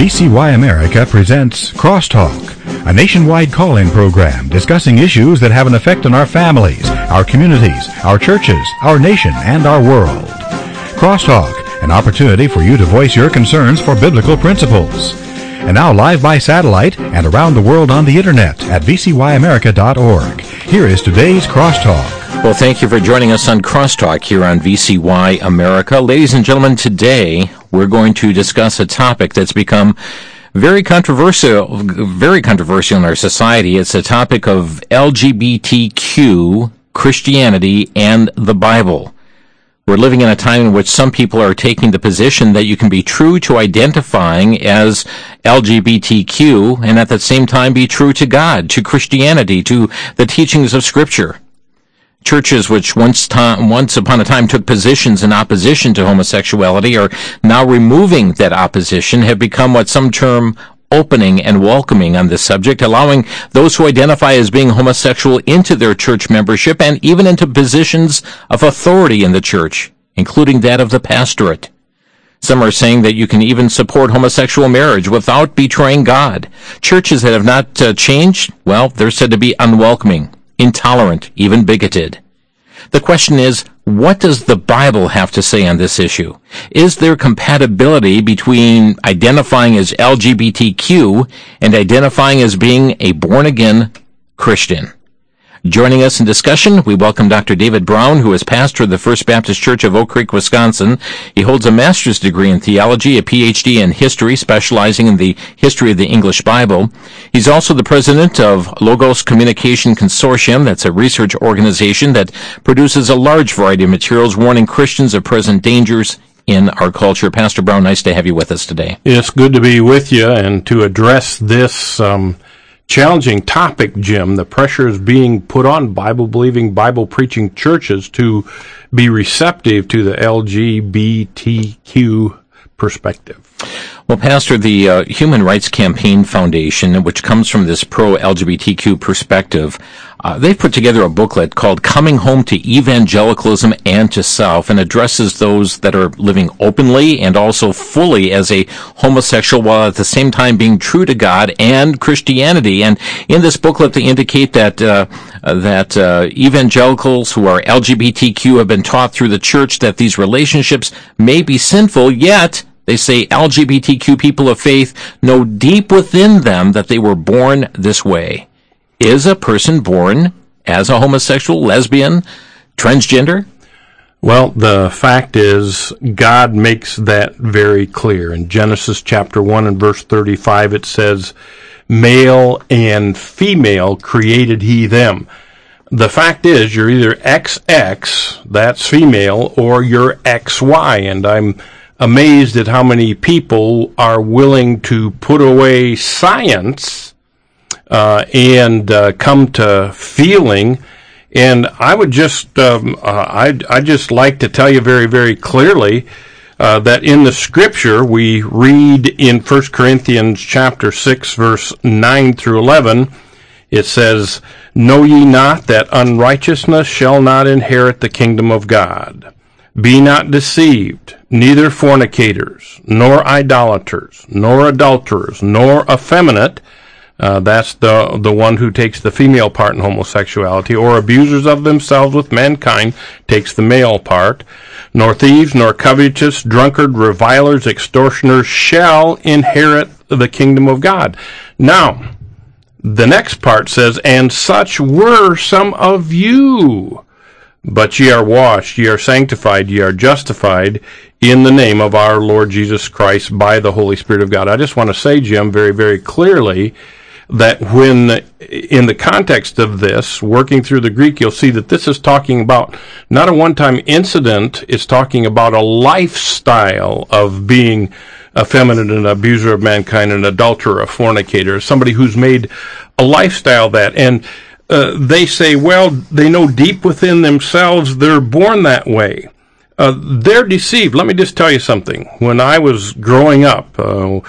VCY America presents Crosstalk, a nationwide call-in program discussing issues that have an effect on our families, our communities, our churches, our nation, and our world. Crosstalk, an opportunity for you to voice your concerns for biblical principles. And now live by satellite and around the world on the internet at vcyamerica.org. Here is today's Crosstalk. Well, thank you for joining us on Crosstalk here on VCY America. Ladies and gentlemen, today we're going to discuss a topic that's become very controversial in our society. It's a topic of LGBTQ, Christianity, and the Bible. We're living in a time in which some people are taking the position that you can be true to identifying as LGBTQ and at the same time be true to God, to Christianity, to the teachings of Scripture. Churches which once upon a time took positions in opposition to homosexuality are now removing that opposition, have become what some term opening and welcoming on this subject, allowing those who identify as being homosexual into their church membership and even into positions of authority in the church, including that of the pastorate. Some are saying that you can even support homosexual marriage without betraying God. Churches that have not changed, well, they're said to be unwelcoming, intolerant, even bigoted. The question is, what does the Bible have to say on this issue? Is there compatibility between identifying as LGBTQ and identifying as being a born-again Christian? Joining us in discussion, we welcome Dr. David Brown, who is pastor of the First Baptist Church of Oak Creek, Wisconsin. He holds a master's degree in theology, a PhD in history, specializing in the history of the English Bible. He's also the president of Logos Communication Consortium. That's a research organization that produces a large variety of materials warning Christians of present dangers in our culture. Pastor Brown, nice to have you with us today. It's good to be with you and to address this challenging topic, Jim. The pressure is being put on Bible-believing, Bible-preaching churches to be receptive to the LGBTQ perspective. Well, Pastor, the Human Rights Campaign Foundation, which comes from this pro-LGBTQ perspective, they've put together a booklet called Coming Home to Evangelicalism and to Self, and addresses those that are living openly and also fully as a homosexual while at the same time being true to God and Christianity. And in this booklet, they indicate that evangelicals who are LGBTQ have been taught through the church that these relationships may be sinful, yet they say LGBTQ people of faith know deep within them that they were born this way. Is a person born as a homosexual, lesbian, transgender? Well, the fact is, God makes that very clear. In Genesis chapter 1 and verse 35, it says, male and female created he them. The fact is, you're either XX, that's female, or you're XY, and I'm amazed at how many people are willing to put away science and come to feeling. And I would just, I just like to tell you very, very clearly that in the Scripture we read in 1 Corinthians chapter 6, verse 9 through 11, it says, know ye not that unrighteousness shall not inherit the kingdom of God? Be not deceived, neither fornicators, nor idolaters, nor adulterers, nor effeminate, that's the one who takes the female part in homosexuality, or abusers of themselves with mankind, takes the male part, nor thieves, nor covetous, drunkard, revilers, extortioners shall inherit the kingdom of God. Now, the next part says, and such were some of you. But ye are washed, ye are sanctified, ye are justified in the name of our Lord Jesus Christ by the Holy Spirit of God. I just want to say, Jim, very, very clearly that when, in the context of this, working through the Greek, you'll see that this is talking about not a one-time incident, it's talking about a lifestyle of being effeminate, an abuser of mankind, an adulterer, a fornicator, somebody who's made a lifestyle that. And they say, well, they know deep within themselves they're born that way. They're deceived. Let me just tell you something. When I was growing up, when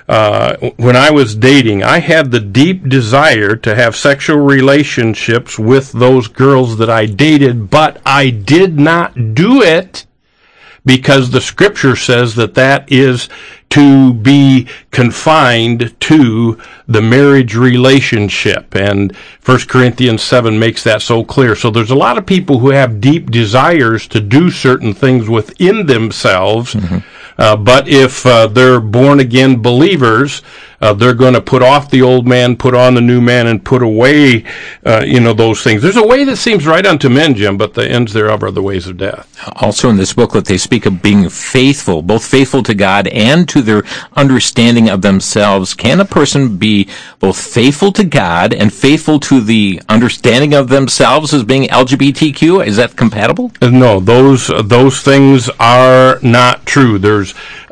I was dating, I had the deep desire to have sexual relationships with those girls that I dated, but I did not do it because the Scripture says that is to be confined to the marriage relationship. And 1 Corinthians 7 makes that so clear. So there's a lot of people who have deep desires to do certain things within themselves, but if they're born-again believers, they're going to put off the old man, put on the new man, and put away, those things. There's a way that seems right unto men, Jim, but the ends thereof are the ways of death. Also in this booklet, they speak of being faithful, both faithful to God and to their understanding of themselves. Can a person be both faithful to God and faithful to the understanding of themselves as being LGBTQ? Is that compatible? No, those things are not true. There's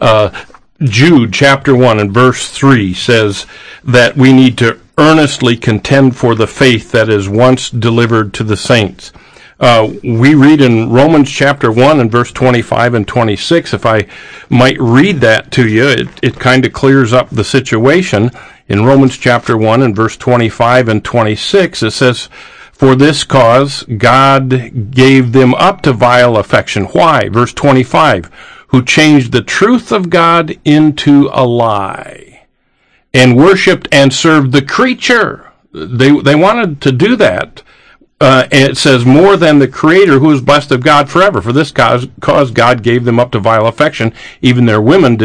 Jude chapter 1 and verse 3 says that we need to earnestly contend for the faith that is once delivered to the saints. We read in Romans chapter 1 and verse 25 and 26, if I might read that to you, it kind of clears up the situation. In Romans chapter 1 and verse 25 and 26, it says, "For this cause God gave them up to vile affection." Why? Verse 25, "Who changed the truth of God into a lie, and worshipped and served the creature." They wanted to do that. And it says, "More than the Creator, who is blessed of God forever. For this cause God gave them up to vile affection. Even their women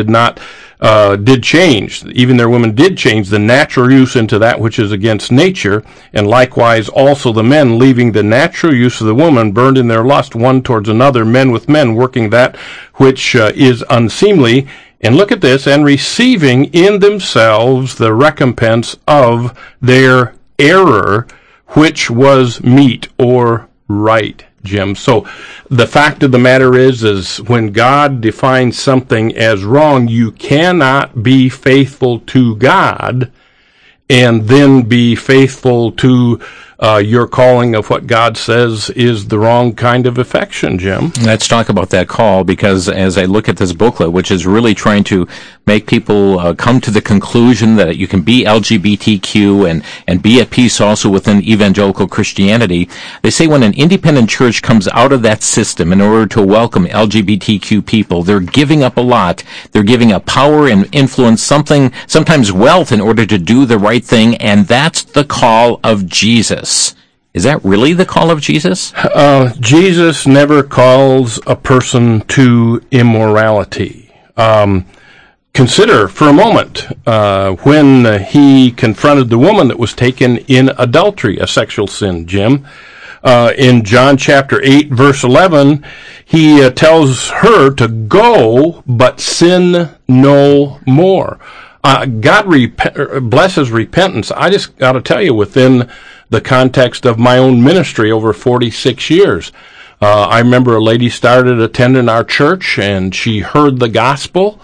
did change. Even their women did change the natural use into that which is against nature. And likewise also the men, leaving the natural use of the woman, burned in their lust one towards another, men with men, working that which is unseemly." And look at this, "and receiving in themselves the recompense of their error, which was meet," or right, Jim. So the fact of the matter is when God defines something as wrong, you cannot be faithful to God and then be faithful to your calling of what God says is the wrong kind of affection, Jim. Let's talk about that call, because as I look at this booklet, which is really trying to make people come to the conclusion that you can be LGBTQ and be at peace also within evangelical Christianity, they say when an independent church comes out of that system in order to welcome LGBTQ people, they're giving up a lot. They're giving up power and influence, sometimes wealth, in order to do the right thing, and that's the call of Jesus. Is that really the call of Jesus? Jesus never calls a person to immorality. Consider for a moment when he confronted the woman that was taken in adultery, a sexual sin, Jim. In John chapter 8, verse 11, he tells her to go, but sin no more. God blesses repentance. I just got to tell you, within the context of my own ministry over 46 years, I remember a lady started attending our church, and she heard the gospel.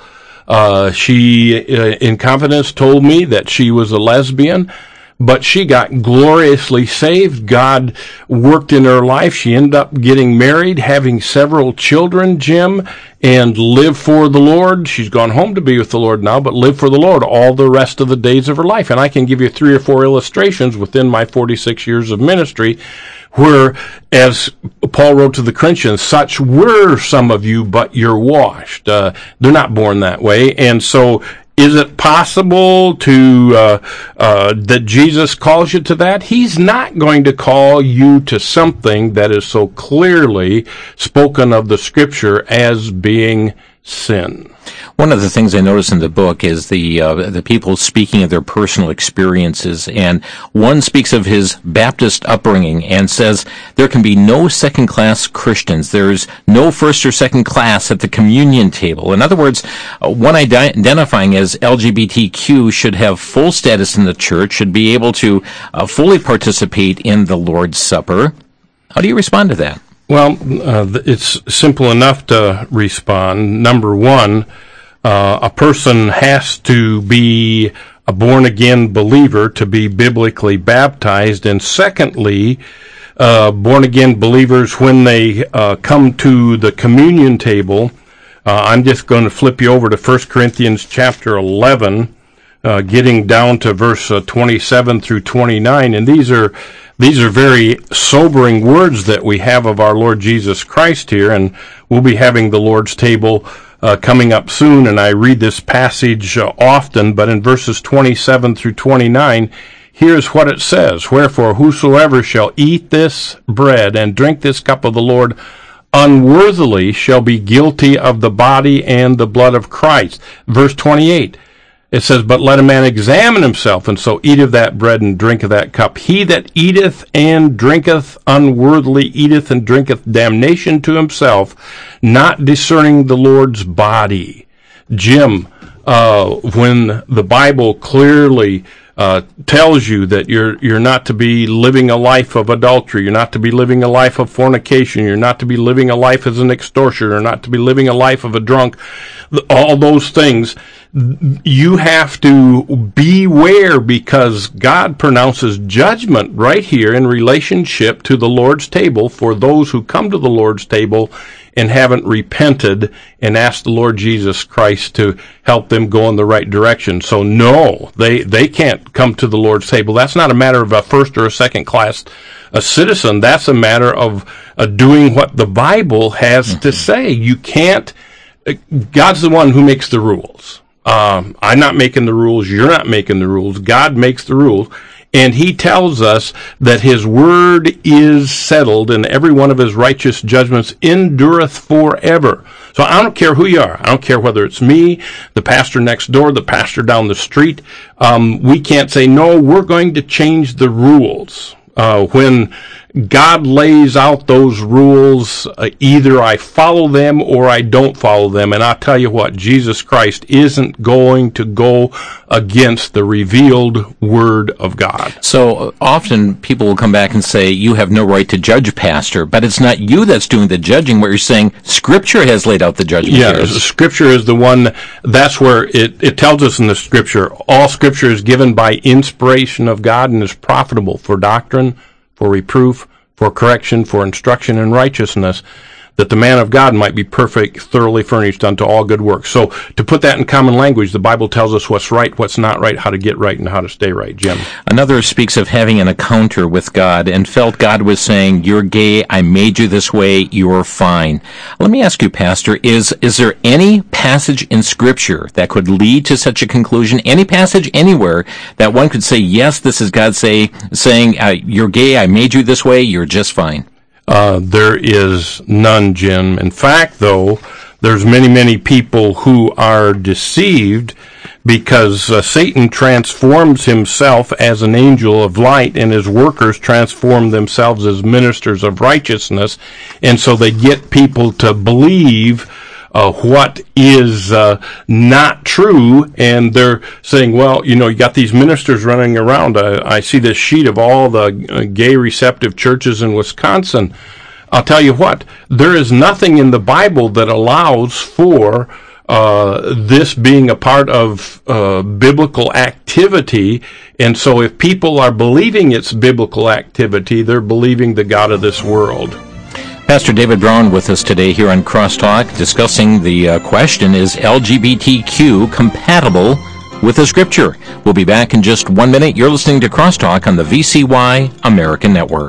She, in confidence, told me that she was a lesbian, but she got gloriously saved. God worked in her life. She ended up getting married, having several children, Jim, and lived for the Lord. She's gone home to be with the Lord now, but lived for the Lord all the rest of the days of her life. And I can give you 3 or 4 illustrations within my 46 years of ministry where, as Paul wrote to the Corinthians, such were some of you, but you're washed. They're not born that way. And so is it possible that Jesus calls you to that? He's not going to call you to something that is so clearly spoken of the Scripture as being sin. One of the things I notice in the book is the people speaking of their personal experiences, and one speaks of his Baptist upbringing and says there can be no second-class Christians. There's no first or second class at the communion table. In other words, one identifying as LGBTQ should have full status in the church, should be able to fully participate in the Lord's Supper. How do you respond to that? Well, it's simple enough to respond. Number one, a person has to be a born-again believer to be biblically baptized. And secondly, born-again believers, when they come to the communion table, I'm just going to flip you over to 1 Corinthians chapter 11, getting down to verse 27 through 29, and these are very sobering words that we have of our Lord Jesus Christ here, and we'll be having the Lord's table coming up soon, and I read this passage often, but in verses 27 through 29, here's what it says: "Wherefore whosoever shall eat this bread and drink this cup of the Lord unworthily shall be guilty of the body and the blood of Christ." Verse 28, it says, "But let a man examine himself, and so eat of that bread and drink of that cup. He that eateth and drinketh unworthily eateth and drinketh damnation to himself, not discerning the Lord's body." Jim, when the Bible clearly tells you that you're not to be living a life of adultery, you're not to be living a life of fornication, you're not to be living a life as an extortioner, you're not to be living a life of a drunk, all those things, you have to beware, because God pronounces judgment right here in relationship to the Lord's table for those who come to the Lord's table and haven't repented and asked the Lord Jesus Christ to help them go in the right direction. So no, they can't come to the Lord's table. That's not a matter of a first or a second class citizen. That's a matter of doing what the Bible has to say. You can't, God's the one who makes the rules. I'm not making the rules. You're not making the rules. God makes the rules. And he tells us that his word is settled, and every one of his righteous judgments endureth forever. So I don't care who you are. I don't care whether it's me, the pastor next door, the pastor down the street. We can't say, no, we're going to change the rules. When God lays out those rules, either I follow them or I don't follow them. And I'll tell you what, Jesus Christ isn't going to go against the revealed Word of God. So often people will come back and say, you have no right to judge, Pastor, but it's not you that's doing the judging. What you're saying, Scripture has laid out the judgment. Yes, Scripture is the one, that's where it tells us in the Scripture, all Scripture is given by inspiration of God and is profitable for doctrine, for reproof, for correction, for instruction in righteousness, that the man of God might be perfect, thoroughly furnished unto all good works. So to put that in common language, the Bible tells us what's right, what's not right, how to get right, and how to stay right. Jim. Another speaks of having an encounter with God and felt God was saying, you're gay, I made you this way, you're fine. Let me ask you, Pastor, is there any passage in Scripture that could lead to such a conclusion? Any passage anywhere that one could say, yes, this is God saying, you're gay, I made you this way, you're just fine? There is none, Jim. In fact, though, there's many people who are deceived because Satan transforms himself as an angel of light, and his workers transform themselves as ministers of righteousness, and so they get people to believe what is not true, and they're saying, well, you got these ministers running around. I see this sheet of all the gay receptive churches in Wisconsin. I'll tell you what, there is nothing in the Bible that allows for this being a part of biblical activity, and so if people are believing it's biblical activity, they're believing the god of this world. Pastor David Brown with us today here on Crosstalk, discussing the question, is LGBTQ compatible with the Scripture? We'll be back in just 1 minute. You're listening to Crosstalk on the VCY American Network.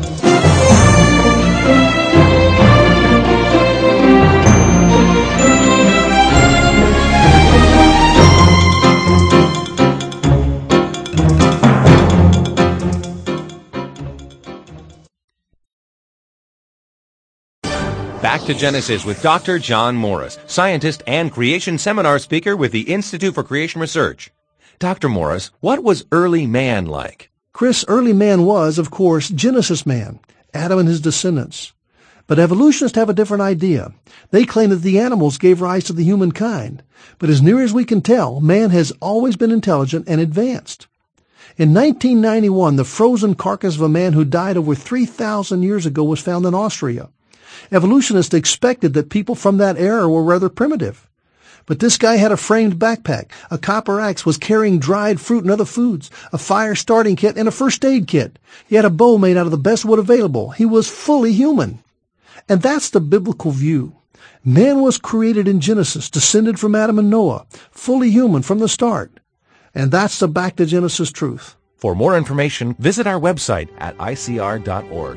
Back to Genesis with Dr. John Morris, scientist and creation seminar speaker with the Institute for Creation Research. Dr. Morris, what was early man like? Chris, early man was, of course, Genesis man, Adam and his descendants. But evolutionists have a different idea. They claim that the animals gave rise to the humankind. But as near as we can tell, man has always been intelligent and advanced. In 1991, the frozen carcass of a man who died over 3,000 years ago was found in Austria. Evolutionists expected that people from that era were rather primitive. But this guy had a framed backpack, a copper axe, was carrying dried fruit and other foods, a fire starting kit, and a first aid kit. He had a bow made out of the best wood available. He was fully human. And that's the biblical view. Man was created in Genesis, descended from Adam and Noah, fully human from the start. And that's the Back to Genesis truth. For more information, visit our website at icr.org.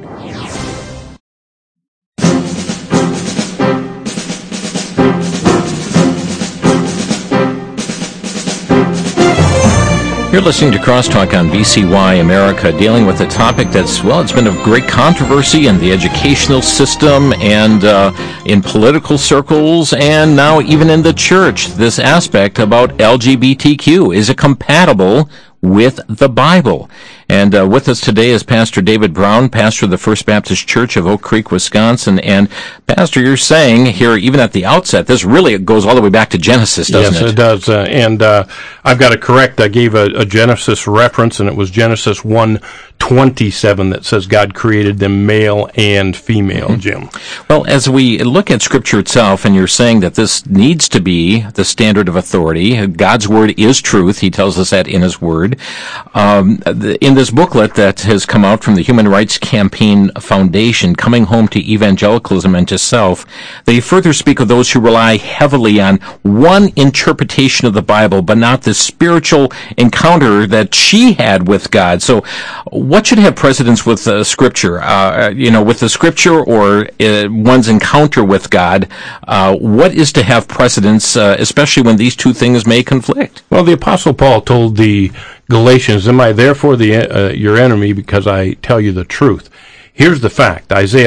You're listening to Crosstalk on VCY America, dealing with a topic that's, well, it's been of great controversy in the educational system and in political circles and now even in the church. This aspect about LGBTQ. Is it compatible with the Bible? And with us today is Pastor David Brown, pastor of the First Baptist Church of Oak Creek, Wisconsin. And Pastor, you're saying here, even at the outset, this really goes all the way back to Genesis, doesn't it? Yes, it does. And I've got to correct. I gave a Genesis reference, and it was Genesis 1:27 that says God created them male and female, Jim. Well, as we look at Scripture itself, and you're saying that this needs to be the standard of authority, God's Word is truth. He tells us that in His Word. In this booklet that has come out from the Human Rights Campaign Foundation, Coming Home to Evangelicalism and to Self, they further speak of those who rely heavily on one interpretation of the Bible, but not the spiritual encounter that she had with God. So what should have precedence with Scripture? With the Scripture or one's encounter with God, what is to have precedence, especially when these two things may conflict? Well, the Apostle Paul told the Galatians, am I therefore your enemy because I tell you the truth? Here's the fact. Isaiah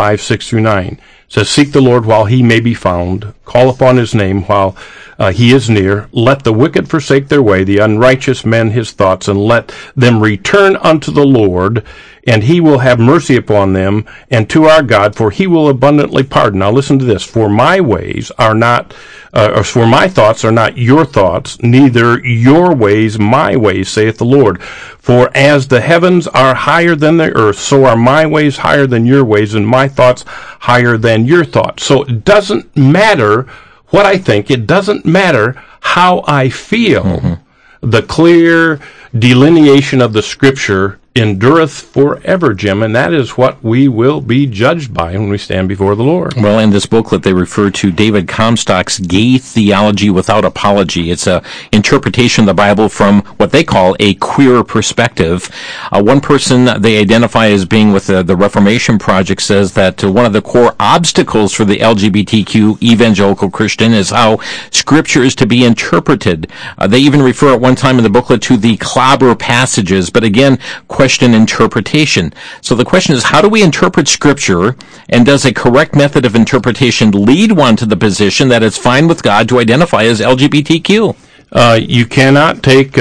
55:6-9 says, seek the Lord while he may be found. Call upon his name while he is near. Let the wicked forsake their way, the unrighteous men his thoughts, and let them return unto the Lord, and he will have mercy upon them, and to our God, for he will abundantly pardon. Now listen to this. For my ways are not, for my thoughts are not your thoughts, neither your ways my ways, saith the Lord. For as the heavens are higher than the earth, so are my ways higher than your ways, and my thoughts higher than your thoughts. So it doesn't matter what I think. It doesn't matter how I feel. Mm-hmm. The clear delineation of the Scripture endureth forever, Jim, and that is what we will be judged by when we stand before the Lord. Well, in this booklet, they refer to David Comstock's Gay Theology Without Apology. It's an interpretation of the Bible from what they call a queer perspective. One person they identify as being with the Reformation Project says that one of the core obstacles for the LGBTQ evangelical Christian is how Scripture is to be interpreted. They even refer at one time in the booklet to the clobber passages, but again, question interpretation. So the question is, how do we interpret Scripture, and does a correct method of interpretation lead one to the position that it's fine with God to identify as LGBTQ? You cannot take,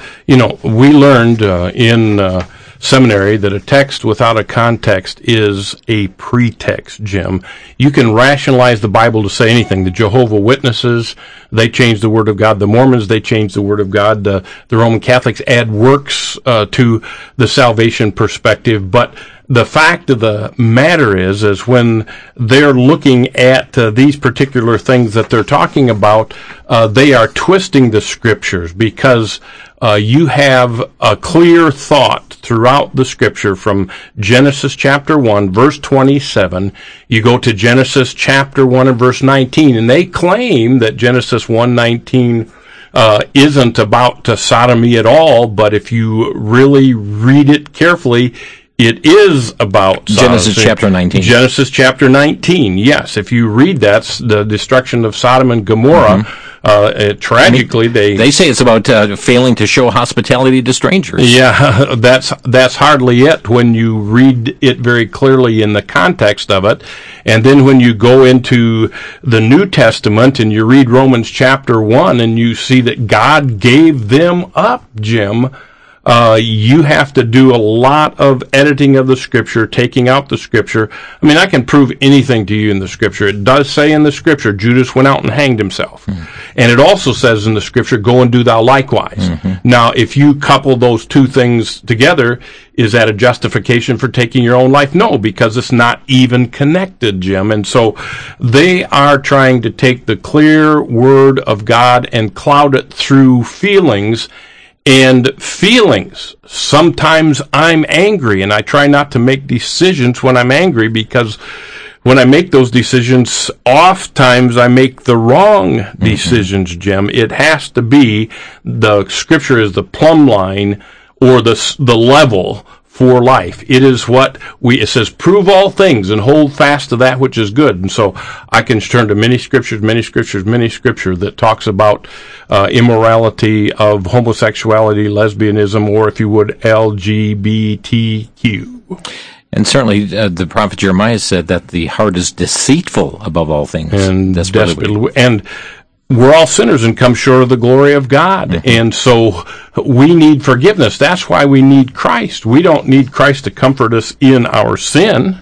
we learned in seminary that a text without a context is a pretext, Jim. You can rationalize the Bible to say anything. The Jehovah's Witnesses, they changed the Word of God. The Mormons, they changed the Word of God. The Roman Catholics add works to the salvation perspective. But the fact of the matter is when they're looking at these particular things that they're talking about, they are twisting the Scriptures, because you have a clear thought throughout the Scripture from Genesis chapter 1, verse 27. You go to Genesis chapter 1 and verse 19, and they claim that Genesis 1:19 isn't about sodomy at all, but if you really read it carefully, it is about Genesis chapter 19. Genesis chapter 19, yes. If you read that, the destruction of Sodom and Gomorrah, tragically, they say it's about failing to show hospitality to strangers. Yeah, that's hardly it when you read it very clearly in the context of it. And then when you go into the New Testament and you read Romans chapter 1 and you see that God gave them up, Jim, you have to do a lot of editing of the Scripture, taking out the Scripture. I mean, I can prove anything to you in the Scripture. It does say in the Scripture, Judas went out and hanged himself. Mm-hmm. And it also says in the Scripture, go and do thou likewise. Mm-hmm. Now, if you couple those two things together, is that a justification for taking your own life? No, because it's not even connected, Jim. And so they are trying to take the clear Word of God and cloud it through feelings. And feelings, sometimes I'm angry, and I try not to make decisions when I'm angry, because when I make those decisions, oftentimes I make the wrong decisions, Jim. It has to be the Scripture is the plumb line or the level for life. It is it says, prove all things and hold fast to that which is good. And so I can turn to many scripture that talks about immorality of homosexuality, lesbianism, or if you would, LGBTQ. And certainly the prophet Jeremiah said that the heart is deceitful above all things. And we're all sinners and come short of the glory of God. Mm-hmm. And so we need forgiveness. That's why we need Christ. We don't need Christ to comfort us in our sin.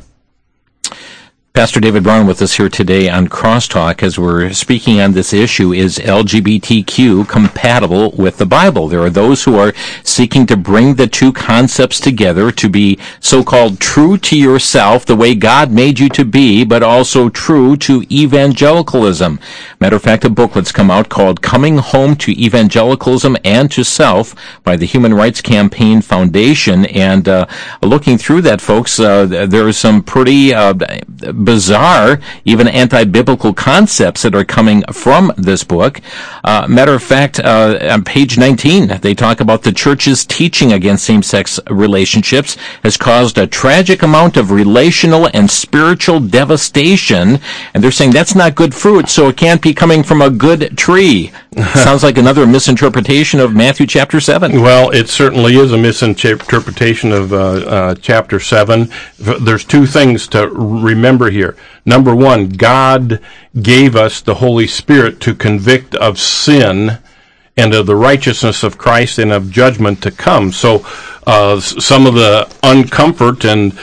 Pastor David Brown with us here today on Crosstalk as we're speaking on this issue. Is LGBTQ compatible with the Bible? There are those who are seeking to bring the two concepts together to be so-called true to yourself, the way God made you to be, but also true to evangelicalism. Matter of fact, a booklet's come out called Coming Home to Evangelicalism and to Self by the Human Rights Campaign Foundation. And looking through that, folks, there are some pretty bizarre, even anti-biblical concepts that are coming from this book. Matter of fact, on page 19, they talk about the church's teaching against same-sex relationships has caused a tragic amount of relational and spiritual devastation, and they're saying that's not good fruit, so it can't be coming from a good tree. Sounds like another misinterpretation of Matthew chapter 7. Well, it certainly is a misinterpretation of chapter 7. There's two things to remember here. Number one, God gave us the Holy Spirit to convict of sin and of the righteousness of Christ and of judgment to come. So some of the uncomfort and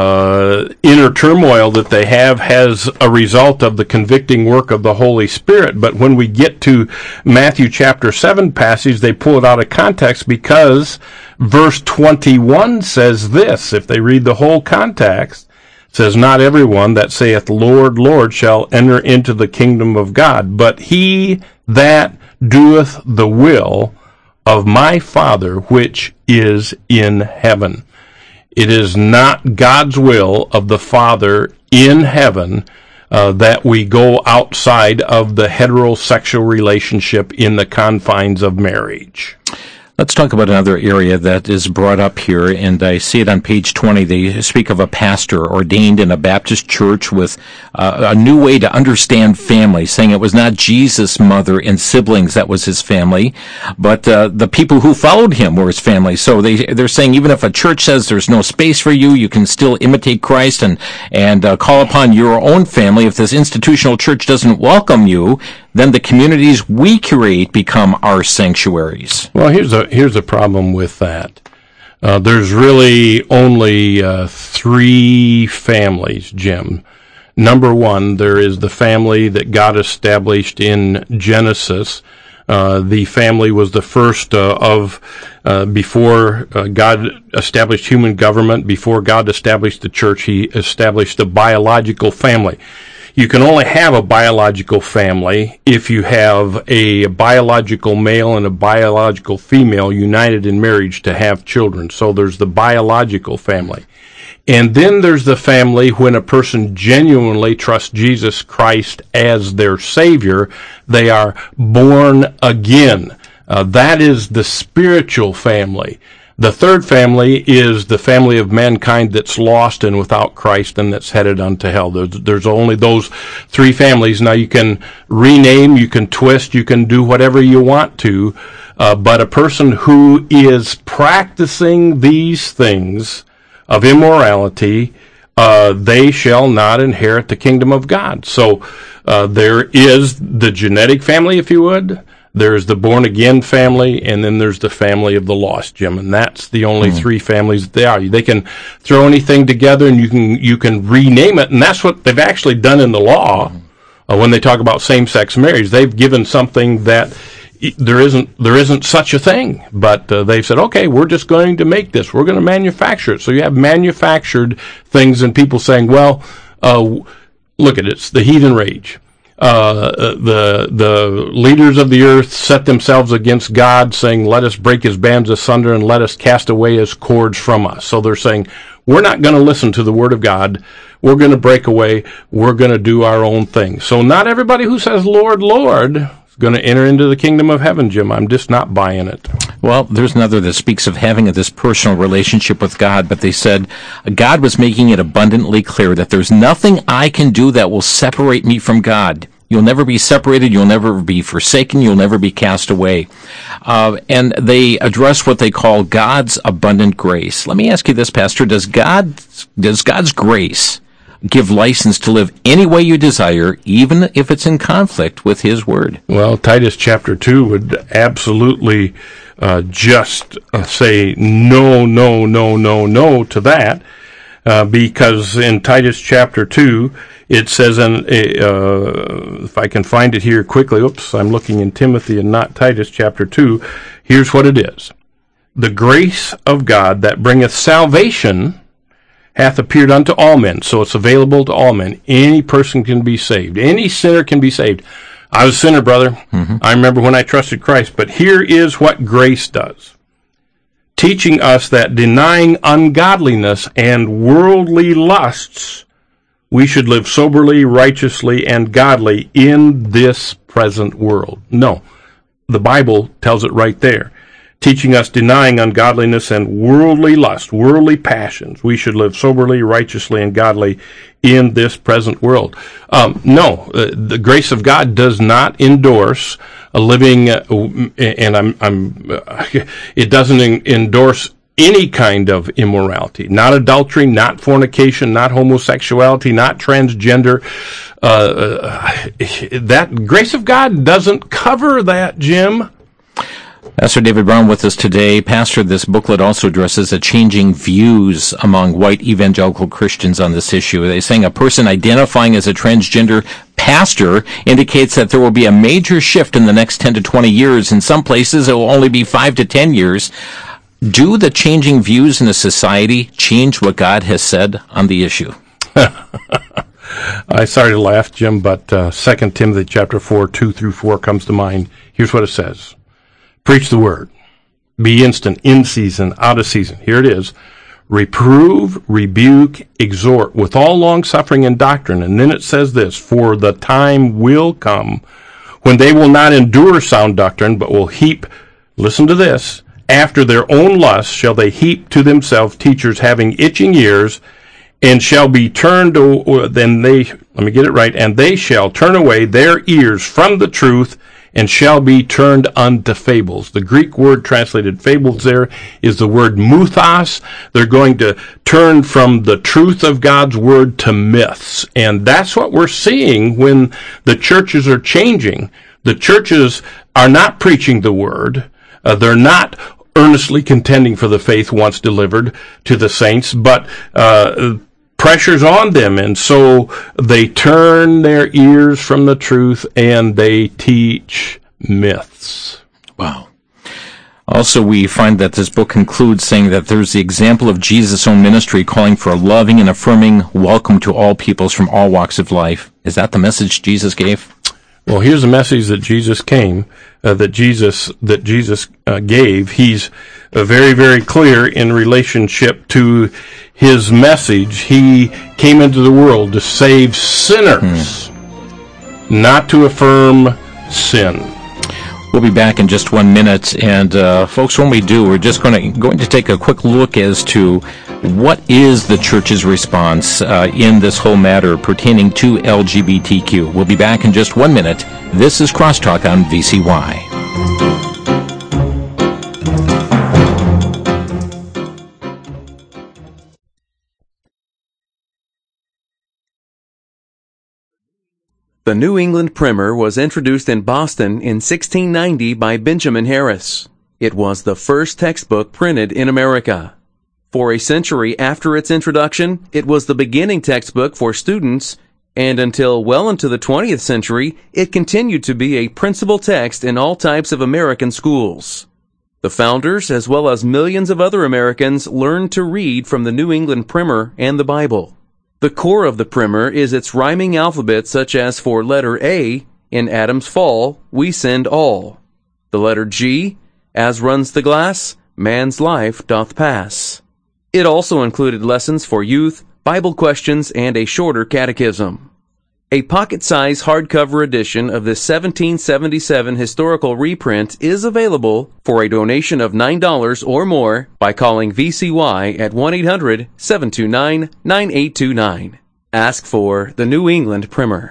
inner turmoil that they have has a result of the convicting work of the Holy Spirit. But when we get to Matthew chapter 7 passage, they pull it out of context because verse 21 says this. If they read the whole context, it says, not everyone that saith, Lord, Lord, shall enter into the kingdom of God, but he that doeth the will of my Father which is in heaven. It is not God's will of the Father in heaven that we go outside of the heterosexual relationship in the confines of marriage. Let's talk about another area that is brought up here, and I see it on page 20. They speak of a pastor ordained in a Baptist church with a new way to understand family, saying it was not Jesus' mother and siblings that was his family, but the people who followed him were his family. So they're saying even if a church says there's no space for you, you can still imitate Christ and call upon your own family. If this institutional church doesn't welcome you, then the communities we create become our sanctuaries. Well, here's a problem with that. There's really only three families, Jim. Number one, there is the family that God established in Genesis. The family was the first before God established human government, before God established the church, he established a biological family. You can only have a biological family if you have a biological male and a biological female united in marriage to have children. So there's the biological family. And then there's the family when a person genuinely trusts Jesus Christ as their Savior. They are born again. That is the spiritual family. The third family is the family of mankind that's lost and without Christ and that's headed unto hell. There's only those three families. Now you can rename, you can twist, you can do whatever you want to, but a person who is practicing these things of immorality, they shall not inherit the kingdom of God. So there is the genetic family, if you would. There's the born-again family, and then there's the family of the lost, Jim, and that's the only three families that they are. They can throw anything together, and you can rename it, and that's what they've actually done in the law. When they talk about same-sex marriage, they've given something that there isn't such a thing, but they've said, okay, we're just going to make this. We're going to manufacture it. So you have manufactured things, and people saying, well, look at it, it's the heathen rage. The leaders of the earth set themselves against God, saying, let us break his bands asunder and let us cast away his cords from us. So they're saying, we're not going to listen to the word of God. we're going to break away. We're going to do our own thing. So not everybody who says, Lord, Lord, is going to enter into the kingdom of heaven, Jim. I'm just not buying it. Well, there's another that speaks of having this personal relationship with God, but they said God was making it abundantly clear that there's nothing I can do that will separate me from God. You'll never be separated. You'll never be forsaken. You'll never be cast away. And they address what they call God's abundant grace. Let me ask you this, Pastor. Does God's grace give license to live any way you desire, even if it's in conflict with His Word? Well, Titus chapter 2 would absolutely just say no to that, because in Titus chapter 2, it says, if I can find it here quickly, I'm looking in Timothy and not Titus chapter 2, here's what it is. The grace of God that bringeth salvation hath appeared unto all men. So it's available to all men. Any person can be saved. Any sinner can be saved. I was a sinner, brother. Mm-hmm. I remember when I trusted Christ. But here is what grace does. Teaching us that denying ungodliness and worldly lusts, we should live soberly, righteously, and godly in this present world. No, the Bible tells it right there. Teaching us denying ungodliness and worldly lust, worldly passions. We should live soberly, righteously, and godly in this present world. No, the grace of God does not endorse a living, it doesn't endorse any kind of immorality, not adultery, not fornication, not homosexuality, not transgender. That grace of God doesn't cover that, Jim. Pastor David Brown with us today. Pastor, this booklet also addresses the changing views among white evangelical Christians on this issue. They're saying a person identifying as a transgender pastor indicates that there will be a major shift in the next 10 to 20 years. In some places, it will only be 5 to 10 years. Do the changing views in a society change what God has said on the issue? I'm sorry to laugh, Jim, but 2 Timothy chapter 4, 2 through 4 comes to mind. Here's what it says. Preach the word. Be instant, in season, out of season. Here it is. Reprove, rebuke, exhort with all long-suffering and doctrine. And then it says this, for the time will come when they will not endure sound doctrine, but will heap, listen to this, after their own lusts shall they heap to themselves teachers having itching ears, and shall be turned, and they shall turn away their ears from the truth, and shall be turned unto fables. The Greek word translated fables there is the word muthos. They're going to turn from the truth of God's word to myths. And that's what we're seeing when the churches are changing. The churches are not preaching the word. They're not earnestly contending for the faith once delivered to the saints, but pressure's on them, and so they turn their ears from the truth and they teach myths. Wow. Also, we find that this book concludes saying that there's the example of Jesus' own ministry calling for a loving and affirming welcome to all peoples from all walks of life. Is that the message Jesus gave? Well, here's the message that Jesus gave. He's very, very clear in relationship to his message. He came into the world to save sinners, not to affirm sin. We'll be back in just 1 minute, and folks, when we do, we're just going to take a quick look as to what is the church's response in this whole matter pertaining to LGBTQ. We'll be back in just 1 minute. This is Crosstalk on VCY. The New England Primer was introduced in Boston in 1690 by Benjamin Harris. It was the first textbook printed in America. For a century after its introduction, it was the beginning textbook for students, and until well into the 20th century, it continued to be a principal text in all types of American schools. The founders, as well as millions of other Americans, learned to read from the New England Primer and the Bible. The core of the primer is its rhyming alphabet, such as for letter A, in Adam's fall, we sinned all. The letter G, as runs the glass, man's life doth pass. It also included lessons for youth, Bible questions, and a shorter catechism. A pocket-size hardcover edition of this 1777 historical reprint is available for a donation of $9 or more by calling VCY at 1-800-729-9829. Ask for the New England Primer.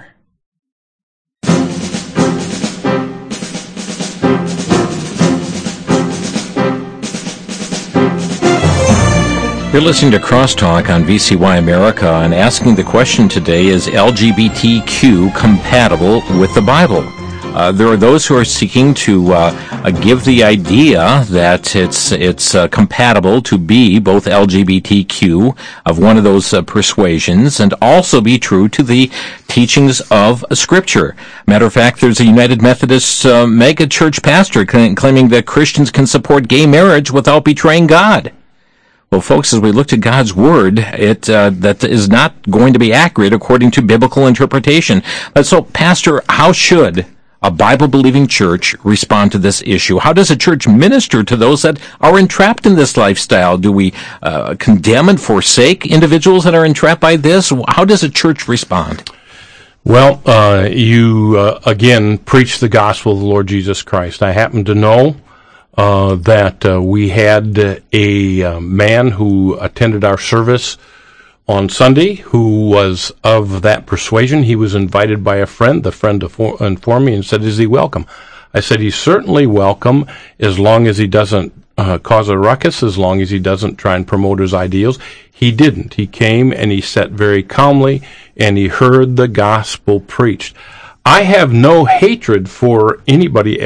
You're listening to Crosstalk on VCY America, and asking the question today, is LGBTQ compatible with the Bible? There are those who are seeking to give the idea that it's compatible to be both LGBTQ of one of those persuasions and also be true to the teachings of Scripture. Matter of fact, there's a United Methodist mega church pastor claiming that Christians can support gay marriage without betraying God. Well, folks, as we look to God's Word, that is not going to be accurate according to biblical interpretation. So, Pastor, how should a Bible-believing church respond to this issue? How does a church minister to those that are entrapped in this lifestyle? Do we condemn and forsake individuals that are entrapped by this? How does a church respond? Well, you, again, preach the gospel of the Lord Jesus Christ. I happen to know that we had a man who attended our service on Sunday who was of that persuasion. He was invited by a friend. The friend informed me and said, "Is he welcome?" I said, "He's certainly welcome as long as he doesn't cause a ruckus, as long as he doesn't try and promote his ideals." He didn't. He came and he sat very calmly and he heard the gospel preached. I have no hatred for anybody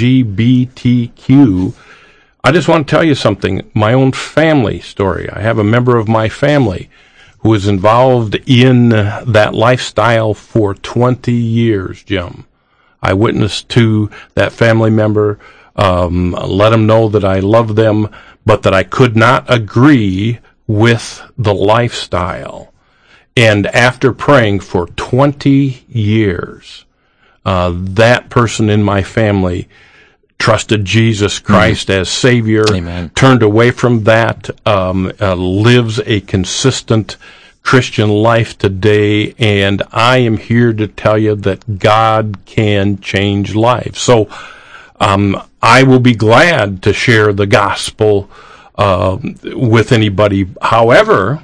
LGBTQ. I just want to tell you something. My own family story. I have a member of my family who was involved in that lifestyle for 20 years, Jim. I witnessed to that family member, let them know that I love them, but that I could not agree with the lifestyle. And after praying for 20 years, that person in my family trusted Jesus Christ as Savior, Amen. Turned away from that, lives a consistent Christian life today, and I am here to tell you that God can change lives. So I will be glad to share the gospel with anybody. However,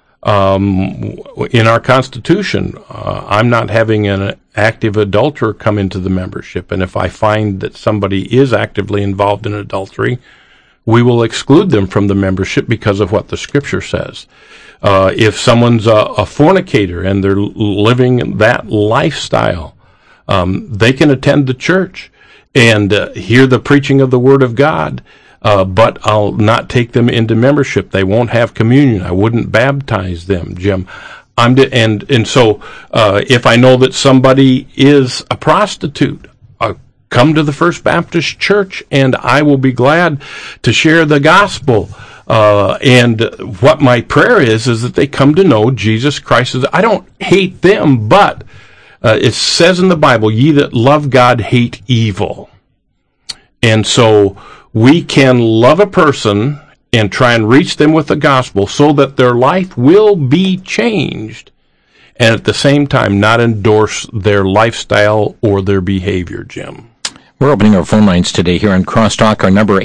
in our Constitution, I'm not having an active adulterer come into the membership, and if I find that somebody is actively involved in adultery, we will exclude them from the membership because of what the Scripture says. If someone's a fornicator and they're living that lifestyle, they can attend the church and hear the preaching of the Word of God, but I'll not take them into membership. They won't have communion. I wouldn't baptize them, Jim. So if I know that somebody is a prostitute, come to the First Baptist Church, and I will be glad to share the gospel. And what my prayer is that they come to know Jesus Christ. I don't hate them, but it says in the Bible, "Ye that love God hate evil." And so we can love a person and try and reach them with the gospel so that their life will be changed, and at the same time not endorse their lifestyle or their behavior, Jim. We're opening our phone lines today here on Crosstalk. Our number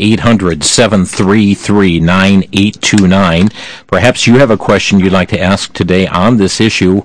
800-733-9829. Perhaps you have a question you'd like to ask today on this issue.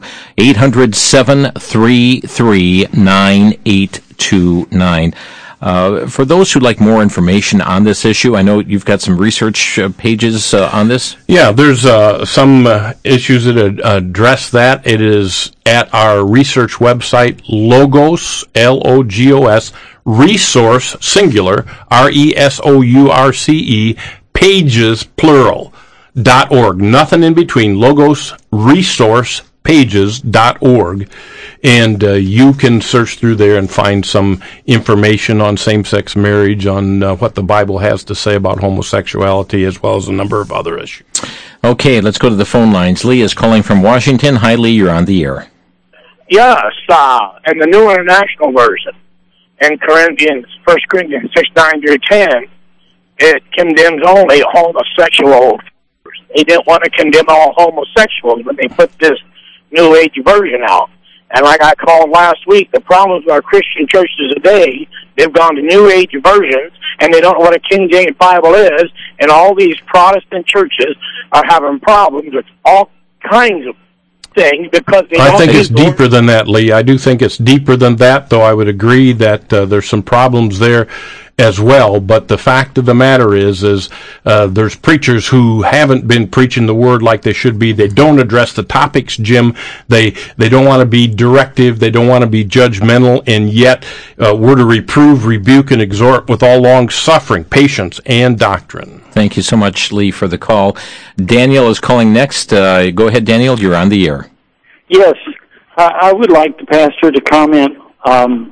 800-733-9829. For those who'd like more information on this issue, I know you've got some research pages on this. Yeah, there's some issues that address that. It is at our research website, Logos, Logos, Resource, singular, Resource, pages, plural, .org. Nothing in between. Logos, Resource, pages.org, and you can search through there and find some information on same-sex marriage, on what the Bible has to say about homosexuality, as well as a number of other issues. Okay, let's go to the phone lines. Lee is calling from Washington. Hi, Lee, you're on the air. Yes, in the New International Version, in 1 Corinthians 6:9-10, it condemns only homosexual they didn't want to condemn all homosexuals when they put this New Age version out. And like I called last week, the problems with our Christian churches today, they've gone to New Age versions, and they don't know what a King James Bible is, and all these Protestant churches are having problems with all kinds of things because they I don't think it's use deeper than that, Lee. I do think it's deeper than that, though I would agree that there's some problems there as well. But the fact of the matter is there's preachers who haven't been preaching the word like they should be. They don't address the topics, Jim. They don't want to be directive. They don't want to be judgmental, and yet we're to reprove, rebuke, and exhort with all long suffering, patience, and doctrine. Thank you so much, Lee, for the call. Daniel is calling next. Go ahead, Daniel. You're on the air. Yes, I would like the pastor to comment on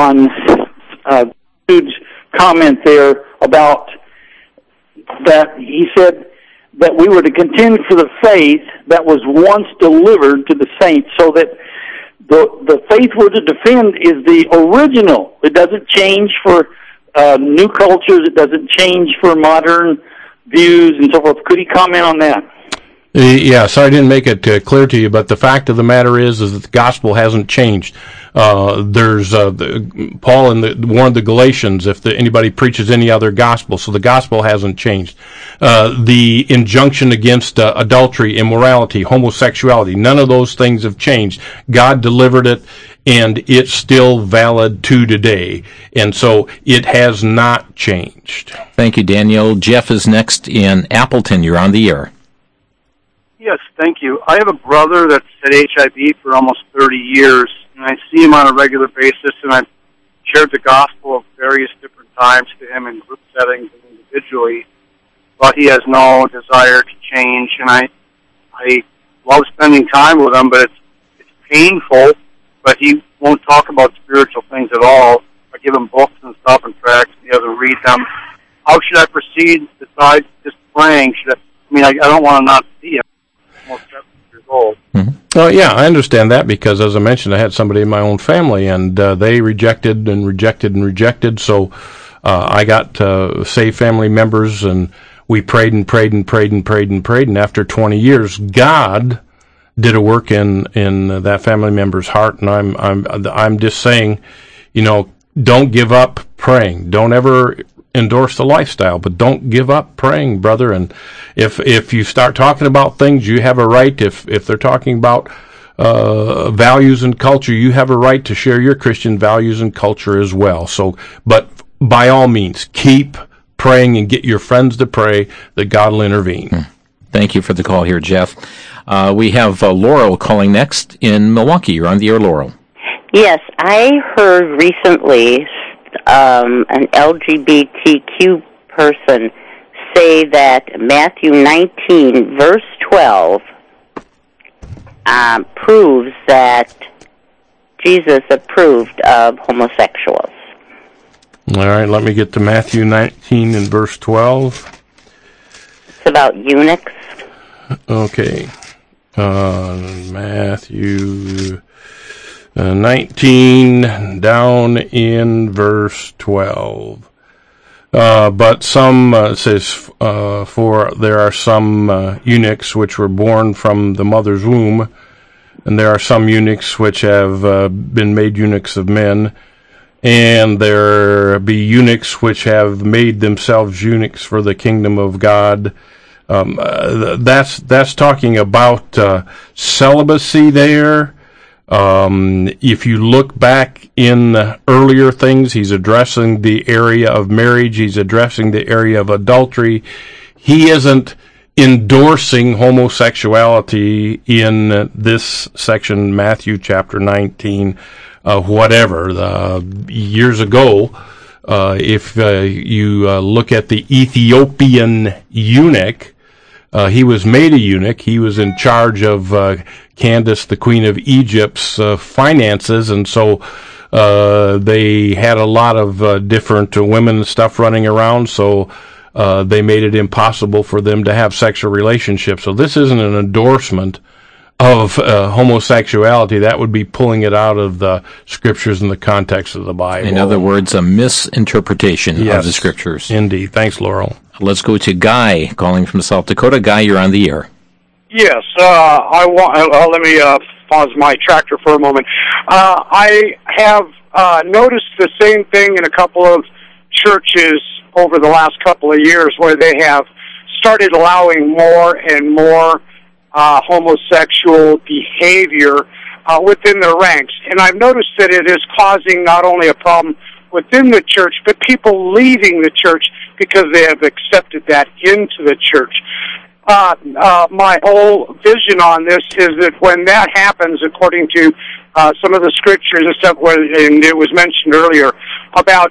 Jude's comment there about that. He said that we were to contend for the faith that was once delivered to the saints, so that the faith we're to defend is the original. It doesn't change for new cultures. It doesn't change for modern views and so forth. Could he comment on that? Yeah, sorry I didn't make it clear to you, but the fact of the matter is that the gospel hasn't changed. There's Paul warned the Galatians if anybody preaches any other gospel, so the gospel hasn't changed. The injunction against adultery, immorality, homosexuality, none of those things have changed. God delivered it, and it's still valid to today, and so it has not changed. Thank you, Daniel. Jeff is next in Appleton. You're on the air. Yes, thank you. I have a brother that's had HIV for almost 30 years, and I see him on a regular basis, and I've shared the gospel of various different times to him in group settings and individually, but he has no desire to change, and I love spending time with him, but it's painful, but he won't talk about spiritual things at all. I give him books and stuff and tracts, and he doesn't read them. How should I proceed besides just praying? I don't want to not see him. Almost 7 years old. Mm-hmm. Yeah, I understand that because, as I mentioned, I had somebody in my own family, and they rejected and rejected and rejected. So I got saved family members, and we prayed and prayed and prayed and prayed and prayed. And after 20 years, God did a work in that family member's heart. And I'm just saying, don't give up praying. Don't ever endorse the lifestyle, but don't give up praying, brother. And if you start talking about things, you have a right. If they're talking about values and culture, you have a right to share your Christian values and culture as well. So, but by all means, keep praying and get your friends to pray that God will intervene. Thank you for the call here, Jeff. We have Laurel calling next in Milwaukee. You're on the air, Laurel. Yes, I heard recently an LGBTQ person say that Matthew 19, verse 12, proves that Jesus approved of homosexuals. All right, let me get to Matthew 19 and verse 12. It's about eunuchs. Okay. Matthew 19, down in verse 12. But some says, for there are some eunuchs which were born from the mother's womb, and there are some eunuchs which have been made eunuchs of men, and there be eunuchs which have made themselves eunuchs for the kingdom of God. That's talking about celibacy there. If you look back in earlier things, he's addressing the area of marriage. He's addressing the area of adultery. He isn't endorsing homosexuality in this section, Matthew chapter 19, whatever. Years ago, if you look at the Ethiopian eunuch, he was made a eunuch. He was in charge of Candace, the queen of Egypt's finances, and so they had a lot of different women and stuff running around, so they made it impossible for them to have sexual relationships. So this isn't an endorsement of homosexuality, that would be pulling it out of the Scriptures and the context of the Bible. In other words, a misinterpretation of the Scriptures. Indeed. Thanks, Laurel. Let's go to Guy, calling from South Dakota. Guy, you're on the air. Yes, let me pause my tractor for a moment. I have noticed the same thing in a couple of churches over the last couple of years, where they have started allowing more and more homosexual behavior within their ranks. And I've noticed that it is causing not only a problem within the church, but people leaving the church because they have accepted that into the church. My whole vision on this is that when that happens, according to some of the scriptures and stuff, and it was mentioned earlier about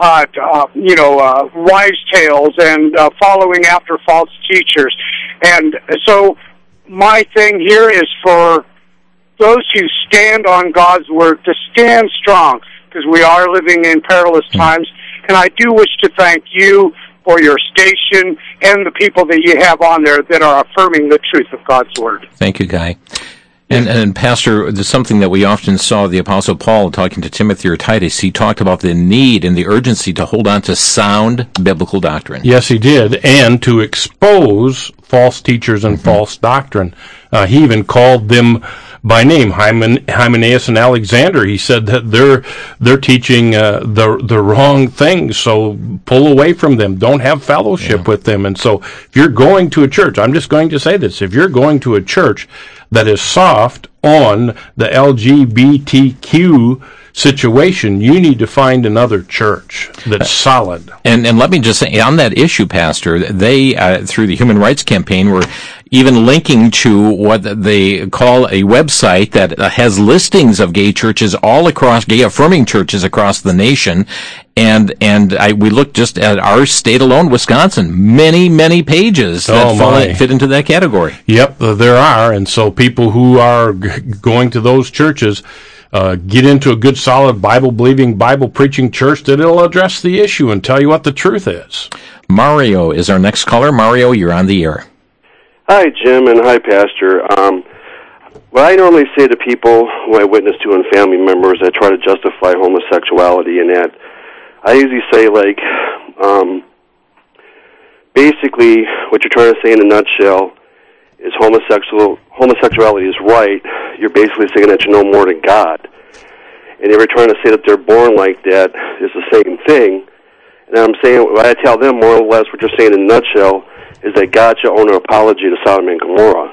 wives' tales and following after false teachers, and so my thing here is for those who stand on God's word to stand strong, because we are living in perilous times. And I do wish to thank you for your station and the people that you have on there that are affirming the truth of God's word. Thank you, Guy. And Pastor, there's something that we often saw the Apostle Paul talking to Timothy or Titus. He talked about the need and the urgency to hold on to sound biblical doctrine. Yes, he did, and to expose false teachers and false doctrine. He even called them by name, Hymenaeus and Alexander. He said that they're teaching the wrong things, so pull away from them. Don't have fellowship with them. And so if you're going to a church, I'm just going to say this, if you're going to a church that is soft on the LGBTQ situation, you need to find another church that's solid. And let me just say, on that issue, Pastor, they, through the Human Rights Campaign, were even linking to what they call a website that has listings of gay churches all across, gay affirming churches across the nation. And we looked just at our state alone, Wisconsin, many pages that fit into that category. Yep, there are. And so people who are going to those churches, get into a good, solid, Bible-believing, Bible-preaching church that will address the issue and tell you what the truth is. Mario is our next caller. Mario, you're on the air. Hi, Jim, and hi, Pastor. What I normally say to people who I witness to and family members that try to justify homosexuality and that, I usually say, like, basically what you're trying to say in a nutshell is homosexuality is right. You're basically saying that you know more than God. And if you're trying to say that they're born like that, it's the same thing. And I'm saying, what I tell them more or less what you're saying in a nutshell is that God should owe an apology to Sodom and Gomorrah.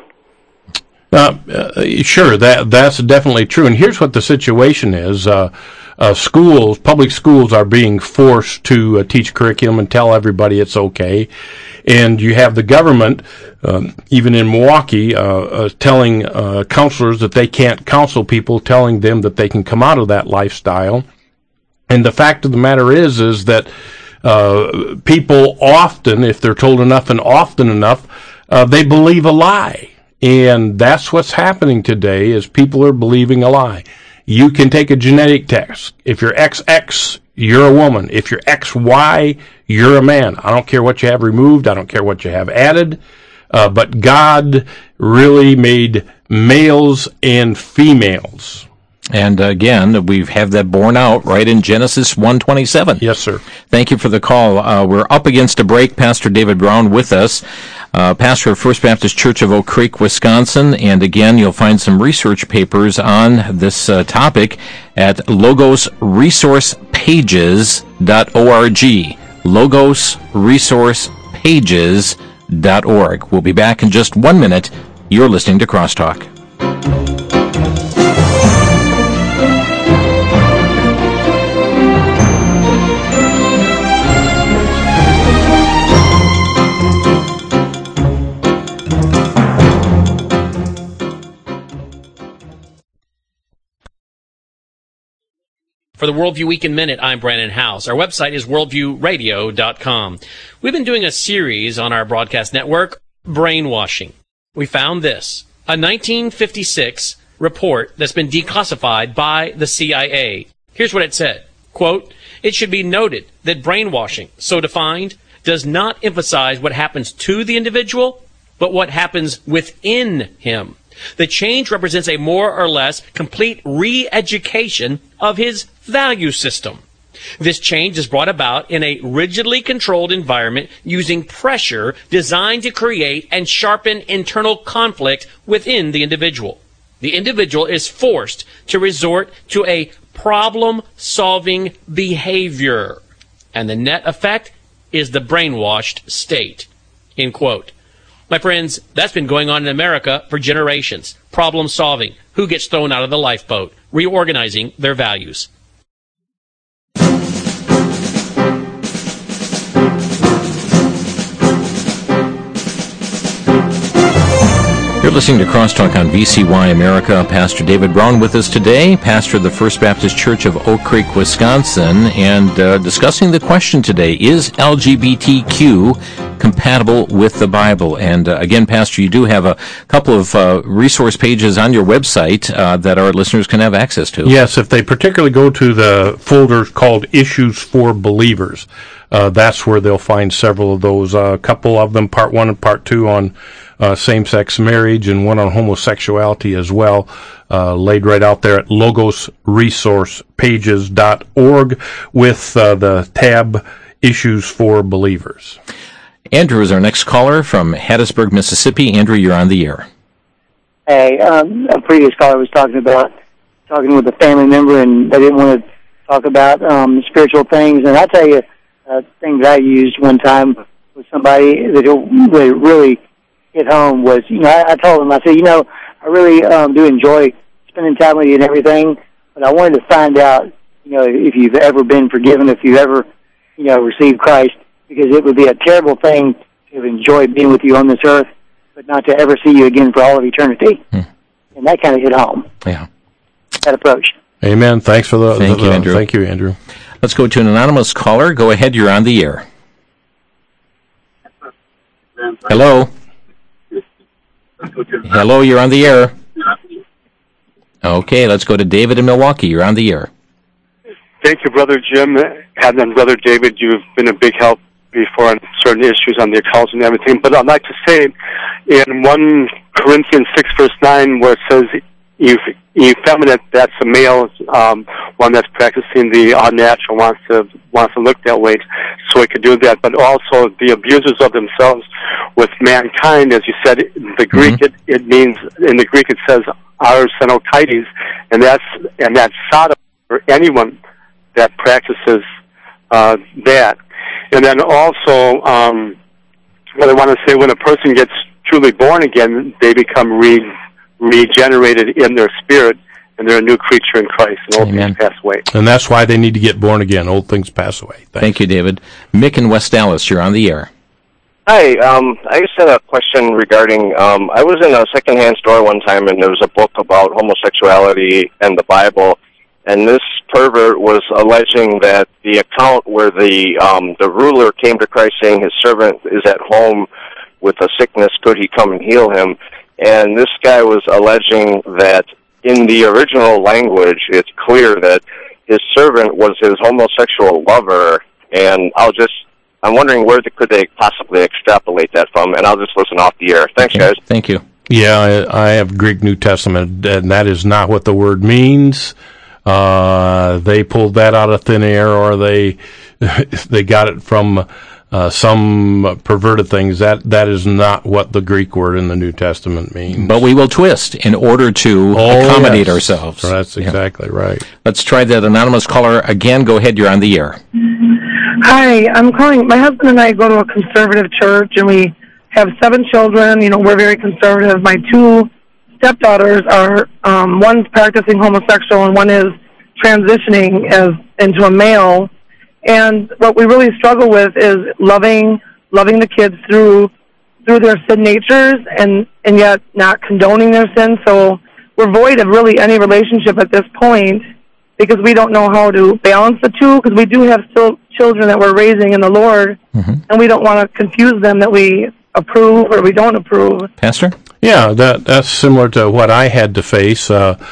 Sure, that's definitely true. And here's what the situation is. Schools, public schools are being forced to teach curriculum and tell everybody it's okay. And you have the government, even in Milwaukee, telling counselors that they can't counsel people, telling them that they can come out of that lifestyle. And the fact of the matter is that people often, if they're told enough and often enough, they believe a lie. And that's what's happening today, is people are believing a lie. You can take a genetic test. If you're XX, you're a woman. If you're XY, you're a man. I don't care what you have removed. I don't care what you have added. But God really made males and females. And again, we have that borne out right in Genesis 1:27. Yes, sir. Thank you for the call. We're up against a break. Pastor David Brown with us, pastor of First Baptist Church of Oak Creek, Wisconsin. And again, you'll find some research papers on this topic at logosresourcepages.org. logosresourcepages.org. We'll be back in just 1 minute. You're listening to Crosstalk. For the Worldview Weekend Minute, I'm Brandon House. Our website is worldviewradio.com. We've been doing a series on our broadcast network, Brainwashing. We found this, a 1956 report that's been declassified by the CIA. Here's what it said. Quote, "It should be noted that brainwashing, so defined, does not emphasize what happens to the individual, but what happens within him. The change represents a more or less complete re-education of his value system. This change is brought about in a rigidly controlled environment using pressure designed to create and sharpen internal conflict within the individual. The individual is forced to resort to a problem-solving behavior, and the net effect is the brainwashed state. End quote. My friends, that's been going on in America for generations. Problem solving. Who gets thrown out of the lifeboat? Reorganizing their values. You're listening to Crosstalk on VCY America. Pastor David Brown with us today, pastor of the First Baptist Church of Oak Creek, Wisconsin, and discussing the question today, is LGBTQ compatible with the Bible? And again, Pastor, you do have a couple of resource pages on your website that our listeners can have access to. Yes, if they particularly go to the folder called Issues for Believers, that's where they'll find several of those. A couple of them, Part 1 and Part 2 on same-sex marriage, and one on homosexuality as well, laid right out there at logosresourcepages.org with the tab Issues for Believers. Andrew is our next caller from Hattiesburg, Mississippi. Andrew, you're on the air. Hey, a previous caller was talking with a family member, and they didn't want to talk about spiritual things. And I'll tell you, things I used one time with somebody that really hit home was, I told him, I said, I really do enjoy spending time with you and everything, but I wanted to find out, if you've ever been forgiven, if you've ever, received Christ, because it would be a terrible thing to enjoy being with you on this earth, but not to ever see you again for all of eternity. And that kind of hit home. Yeah. That approach. Amen. Thanks for the Thank you, Andrew. Thank you, Andrew. Let's go to an anonymous caller. Go ahead. You're on the air. Hello. Hello, you're on the air. Okay, let's go to David in Milwaukee. You're on the air. Thank you, Brother Jim. And then, Brother David, you've been a big help before on certain issues on the occults and everything. But I'd like to say in 1 Corinthians 6, verse 9, where it says, effeminate, that's a male, one that's practicing the unnatural, wants to look that way, so he could do that. But also the abusers of themselves with mankind, as you said, in the Greek, it means, in the Greek it says arsenokites, and that's Sodom for anyone that practices that. And then also, what I want to say, when a person gets truly born again, they become regenerated in their spirit, and they're a new creature in Christ, and old things pass away. And that's why they need to get born again. Old things pass away. Thank you, David. Mick in West Dallas, you're on the air. Hi, I just had a question regarding, I was in a secondhand store one time, and there was a book about homosexuality and the Bible, and this pervert was alleging that the account where the ruler came to Christ saying his servant is at home with a sickness, could he come and heal him? And this guy was alleging that in the original language, it's clear that his servant was his homosexual lover, and I'm wondering where could they possibly extrapolate that from, and I'll just listen off the air. Thanks, guys. Thank you. Yeah, I have Greek New Testament, and that is not what the word means. They pulled that out of thin air, or they got it from some perverted things. That is not what the Greek word in the New Testament means. But we will twist in order to accommodate ourselves. That's exactly right. Let's try that anonymous caller again. Go ahead. You're on the air. Hi, I'm calling. My husband and I go to a conservative church, and we have 7 children. We're very conservative. My 2 stepdaughters are, one's practicing homosexual and one is transitioning into a male. And what we really struggle with is loving the kids through their sin natures and yet not condoning their sin. So we're void of really any relationship at this point because we don't know how to balance the two, because we do have still children that we're raising in the Lord, and we don't want to confuse them that we approve or we don't approve. Pastor? Yeah, that's similar to what I had to face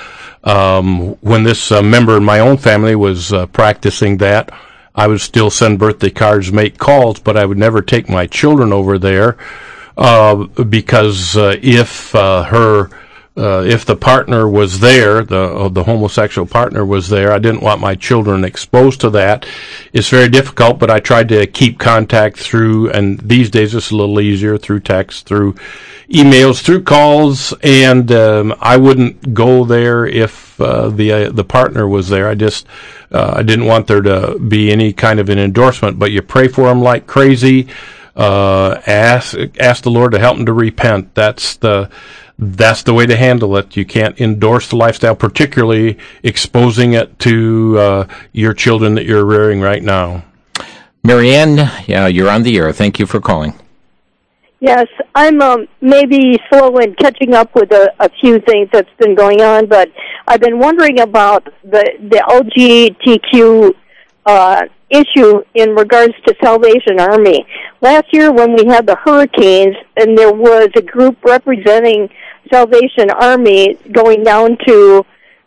when this member in my own family was practicing that. I would still send birthday cards, make calls, but I would never take my children over there because if her if the partner was there, the homosexual partner was there, I didn't want my children exposed to that. It's very difficult, but I tried to keep contact through, and these days it's a little easier, through text, through emails, through calls, and I wouldn't go there if the partner was there. I didn't want there to be any kind of an endorsement, but you pray for them like crazy. Ask the Lord to help them to repent. That's the way to handle it. You can't endorse the lifestyle, particularly exposing it to your children that you're rearing right now. Marianne, yeah, you're on the air. Thank you for calling. Yes, I'm maybe slow in catching up with a few things that's been going on, but I've been wondering about the LGBTQ issue in regards to Salvation Army. Last year when we had the hurricanes and there was a group representing Salvation Army going down to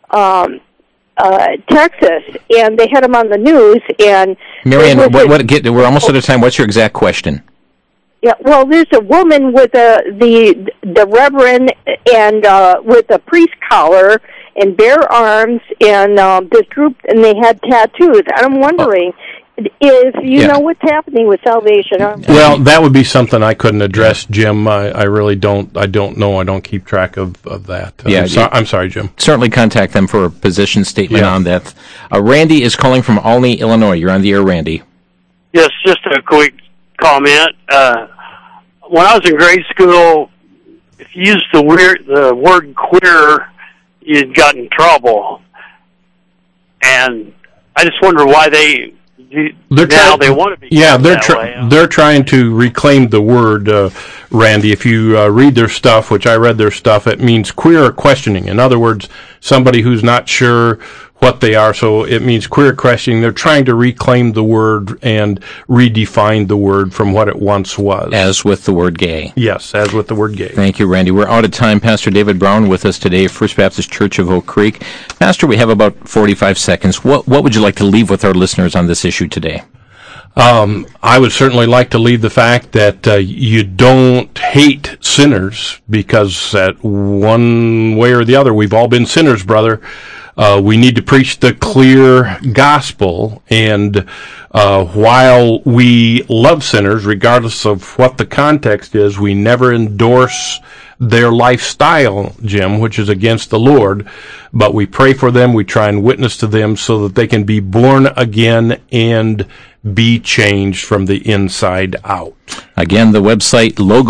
Texas, and they had them on the news. And Marianne, we're almost out of time. What's your exact question? Yeah, well, there's a woman with the reverend and with a priest collar and bare arms, and this group, and they had tattoos. I'm wondering if you know what's happening with Salvation Army. Well, that would be something I couldn't address, Jim. I really don't. I don't know. I don't keep track of that. I'm sorry, Jim. Certainly contact them for a position statement on that. Randy is calling from Albany, Illinois. You're on the air, Randy. Yes, just a quick comment. When I was in grade school, if you used the word queer, you'd got in trouble. And I just wonder why they want to be. Yeah, they're trying to reclaim the word, Randy. If you read their stuff, which I read their stuff, it means queer or questioning. In other words, somebody who's not sure what they are, so it means queer questioning. They're trying to reclaim the word and redefine the word from what it once was. As with the word gay. Yes, as with the word gay. Thank you, Randy. We're out of time. Pastor David Brown with us today, First Baptist Church of Oak Creek. Pastor, we have about 45 seconds. What would you like to leave with our listeners on this issue today? I would certainly like to leave the fact that you don't hate sinners, because at one way or the other, we've all been sinners, brother. We need to preach the clear gospel, and while we love sinners, regardless of what the context is, we never endorse their lifestyle, Jim, which is against the Lord, but we pray for them, we try and witness to them so that they can be born again and be changed from the inside out. Again, the website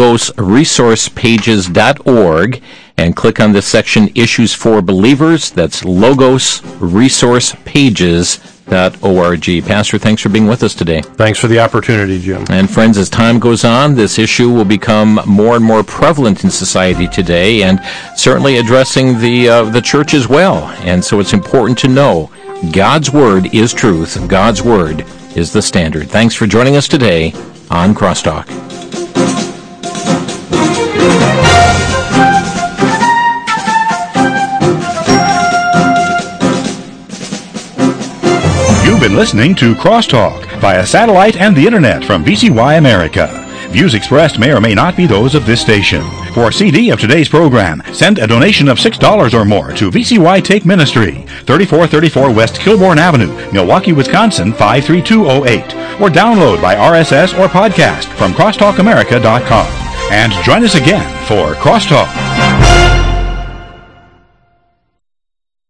logosresourcepages.org, and click on the section Issues for Believers. That's logosresourcepages.org. Pastor, thanks for being with us today. Thanks for the opportunity, Jim. And friends, as time goes on, this issue will become more and more prevalent in society today, and certainly addressing the church as well. And so it's important to know God's Word is truth. God's Word is the standard. Thanks for joining us today on Crosstalk. You've been listening to Crosstalk via satellite and the internet from VCY America. Views expressed may or may not be those of this station. For a CD of today's program, send a donation of $6 or more to VCY Take Ministry, 3434 West Kilbourne Avenue, Milwaukee, Wisconsin, 53208. Or download by RSS or podcast from crosstalkamerica.com. And join us again for Crosstalk.